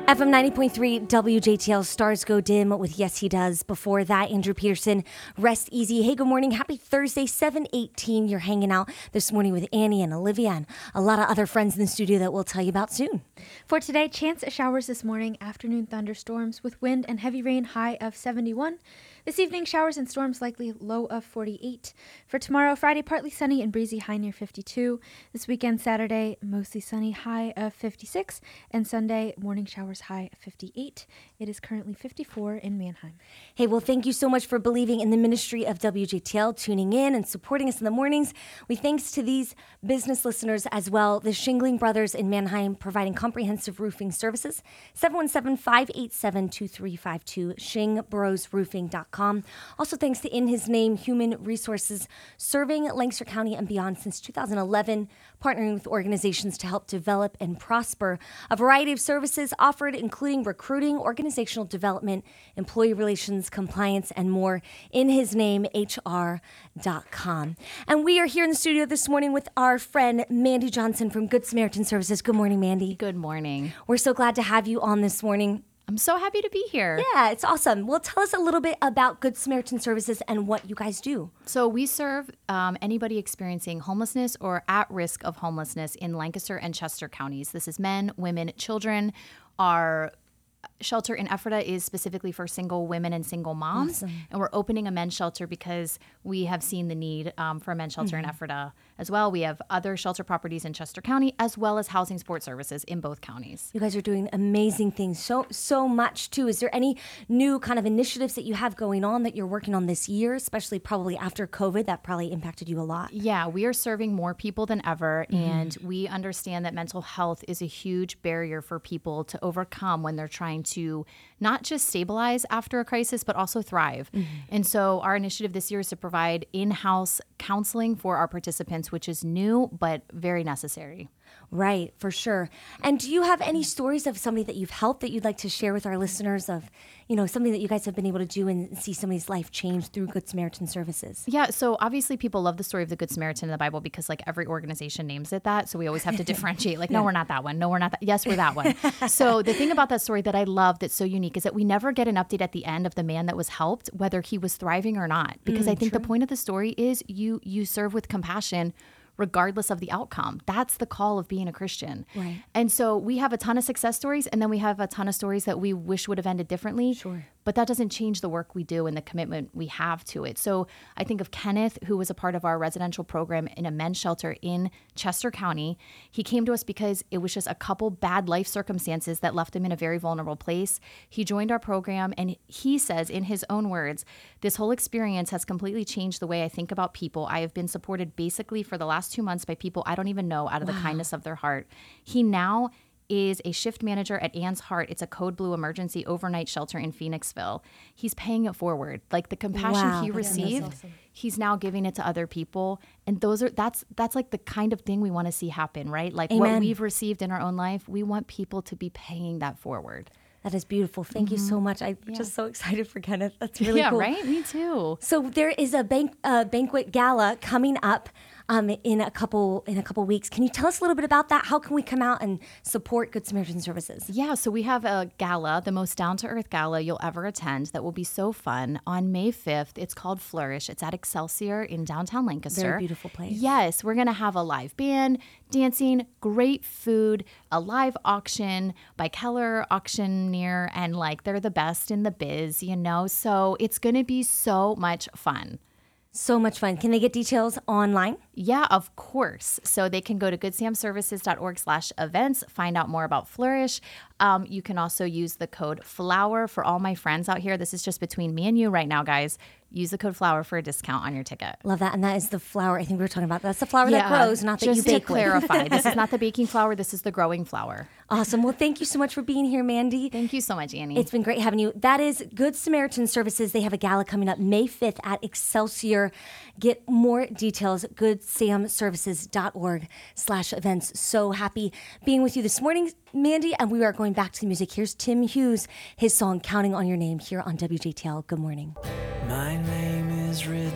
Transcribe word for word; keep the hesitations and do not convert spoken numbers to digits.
F M ninety point three W J T L, Stars Go Dim with Yes He Does. Before that, Andrew Peterson, Rest Easy. Hey, good morning. Happy Thursday, seven eighteen. You're hanging out this morning with Annie and Olivia and a lot of other friends in the studio that we'll tell you about soon. For today, chance of showers this morning, afternoon thunderstorms with wind and heavy rain, high of seventy-one. This evening, showers and storms likely, low of forty-eight. For tomorrow, Friday, partly sunny and breezy, high near fifty-two. This weekend, Saturday, mostly sunny, high of fifty-six. And Sunday, morning showers, high of fifty-eight. It is currently fifty-four in Manheim. Hey, well, thank you so much for believing in the ministry of W J T L, tuning in and supporting us in the mornings. We thanks to these business listeners as well. The Shingling Brothers in Manheim, providing comprehensive roofing services. seven one seven, five eight seven, two three five two, shing bros roofing dot com. Also, thanks to In His Name Human Resources, serving Lancaster County and beyond since two thousand eleven, partnering with organizations to help develop and prosper a variety of services offered, including recruiting, organizational development, employee relations, compliance, and more. In His Name H R dot com. And we are here in the studio this morning with our friend Mandy Johnson from Good Samaritan Services. Good morning, Mandy. Good morning. We're so glad to have you on this morning. I'm so happy to be here. Yeah, it's awesome. Well, tell us a little bit about Good Samaritan Services and what you guys do. So we serve um, anybody experiencing homelessness or at risk of homelessness in Lancaster and Chester counties. This is men, women, children. Our shelter in Ephrata is specifically for single women and single moms. Awesome. And we're opening a men's shelter because we have seen the need um, for a men's shelter mm-hmm. in Ephrata as well. We have other shelter properties in Chester County as well as housing support services in both counties. You guys are doing amazing things. So, so much too. Is there any new kind of initiatives that you have going on that you're working on this year, especially probably after COVID that probably impacted you a lot? Yeah, we are serving more people than ever. Mm-hmm. And we understand that mental health is a huge barrier for people to overcome when they're trying to not just stabilize after a crisis, but also thrive. Mm-hmm. And so our initiative this year is to provide in-house counseling for our participants, which is new, but very necessary. Right, for sure. And do you have any stories of somebody that you've helped that you'd like to share with our listeners of, you know, something that you guys have been able to do and see somebody's life change through Good Samaritan Services? Yeah, so obviously people love the story of the Good Samaritan in the Bible because like every organization names it that. So we always have to differentiate like, no, we're not that one. No, we're not that. Yes, we're that one. So the thing about that story that I love that's so unique is that we never get an update at the end of the man that was helped, whether he was thriving or not. Because mm, I think true. The point of the story is you you serve with compassion regardless of the outcome. That's the call of being a Christian. Right. And so we have a ton of success stories, and then we have a ton of stories that we wish would have ended differently. Sure. But that doesn't change the work we do and the commitment we have to it. So I think of Kenneth, who was a part of our residential program in a men's shelter in Chester County. He came to us because it was just a couple bad life circumstances that left him in a very vulnerable place. He joined our program, and he says in his own words, this whole experience has completely changed the way I think about people. I have been supported basically for the last two months by people I don't even know out of wow. the kindness of their heart. He now is a shift manager at Anne's Heart. It's a Code Blue emergency overnight shelter in Phoenixville. He's paying it forward. Like the compassion wow. he received, awesome. He's now giving it to other people. And those are that's that's like the kind of thing we want to see happen, right? Like Amen. What we've received in our own life, we want people to be paying that forward. That is beautiful. Thank mm-hmm. you so much. I'm yeah. just so excited for Kenneth. That's really yeah, cool. Yeah, right? Me too. So there is a bank, uh, banquet gala coming up um, in a couple in a couple weeks. Can you tell us a little bit about that? How can we come out and support Good Samaritan Services? Yeah, so we have a gala, the most down-to-earth gala you'll ever attend that will be so fun on May fifth. It's called Flourish. It's at Excelsior in downtown Lancaster. Very beautiful place. Yes, we're going to have a live band, dancing, great food, a live auction by Keller Auctioneer, and like they're the best in the biz, you know? So it's going to be so much fun. So much fun. Can they get details online? Yeah, of course. So they can go to goodsamservices.org slash events, find out more about Flourish. Um, you can also use the code FLOWER for all my friends out here. This is just between me and you right now, guys. Use the code FLOWER for a discount on your ticket. Love that. And that is the flour I think we were talking about. That's the flour yeah, that grows, not that you bake Just to clarify, this is not the baking flour. This is the growing flour. Awesome. Well, thank you so much for being here, Mandy. Thank you so much, Annie. It's been great having you. That is Good Samaritan Services. They have a gala coming up May fifth at Excelsior. Get more details, goodsamservices.org slash events. So happy being with you this morning, Mandy. And we are going back to the music. Here's Tim Hughes, his song Counting on Your Name here on W J T L. Good morning. My name is written